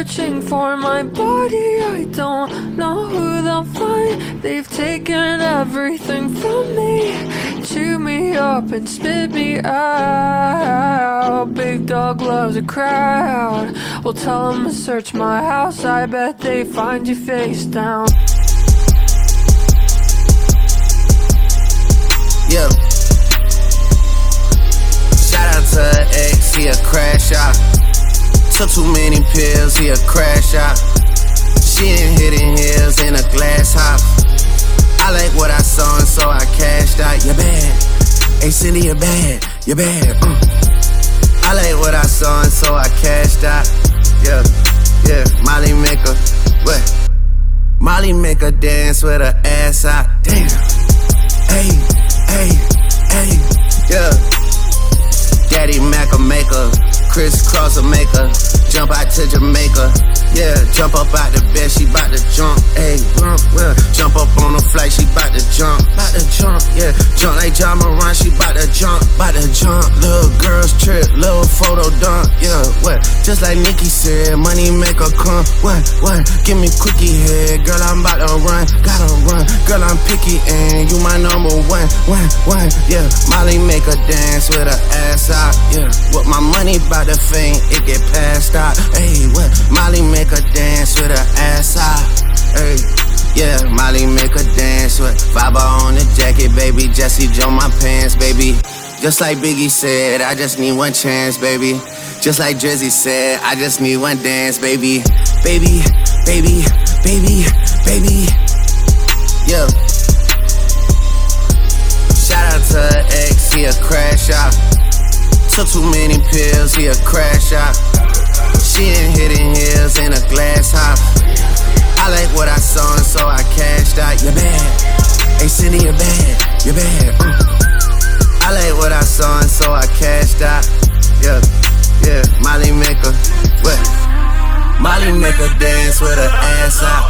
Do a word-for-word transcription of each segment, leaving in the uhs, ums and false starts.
searching for my body. I don't know who they'll find. They've taken everything from me, chew me up and spit me out. Big dog loves a crowd. We'll tell them to search my house. I bet they find you face down. Yeah. Shout out to her ex, he a crash out. Took too many pills, he a crash out. She in Hidden Hills in a glass house. I like what I saw and so I cashed out. You bad, hey Cindy, you bad, you bad. Mm. I like what I saw and so I cashed out. Yeah, yeah. Molly make her, what? Molly make her dance with her ass out. Damn. Hey, hey, hey, yeah. Daddy Mac a maker, Chris Cross a maker. Jump out to Jamaica, yeah. Jump up out the bed, she bout to jump, ayy, jump, well. Jump up on the flight, she bout to jump, bout to jump, yeah. Jump like John Moran, she bout to jump, bout to jump. Little girls trip, little photo dump, yeah, what? Just like Nikki said, money make her come, what, what? Give me quickie head, girl, I'm bout to run, gotta run. Girl, I'm picky and you my number one, one, one, yeah. Molly make her dance with her ass out, yeah. With my money bout to faint, it get passed out. Hey, what? Molly make her dance with her ass out. Hey, yeah, Molly make her dance with fiber on the jacket, baby. Jesse Joe my pants, baby. Just like Biggie said, I just need one chance, baby. Just like Drizzy said, I just need one dance, baby. Baby, baby, baby, baby. Yeah. Shout out to her ex, he a crash out. Took too many pills, he a crash out. She in Hidden Hills in a glass house. I like what I saw and so I cashed out. You bad, hey Cindy, you bad, you bad. Mm. I like what I saw and so I cashed out. Yeah, yeah. Molly make her, what? Molly make her dance with her ass out.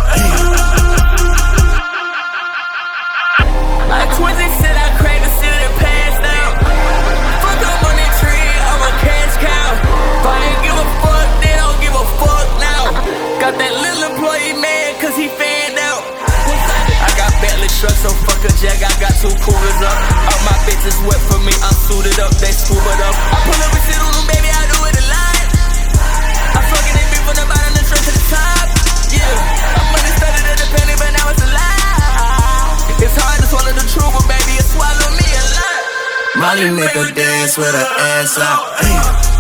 My Twizzy said I crave to see the past now. Fuck up on that tree, I'm a cash cow. If I ain't give a fuck, they don't give a fuck now. Got that little employee man, cause he fanned out. I got Bentley trucks, so fuck a jag, I got two coolers up. All my bitches wet for me, I'm suited up, they scuba up. I pull up and sit on them, baby, I do it alive. I'm fucking that bitch from the bottom, the straight to the top. Yeah, I'm money started at the penny, but now it's a lie. It's hard to swallow the truth, but baby, it swallow me a lot. Molly make her dance with her ass out.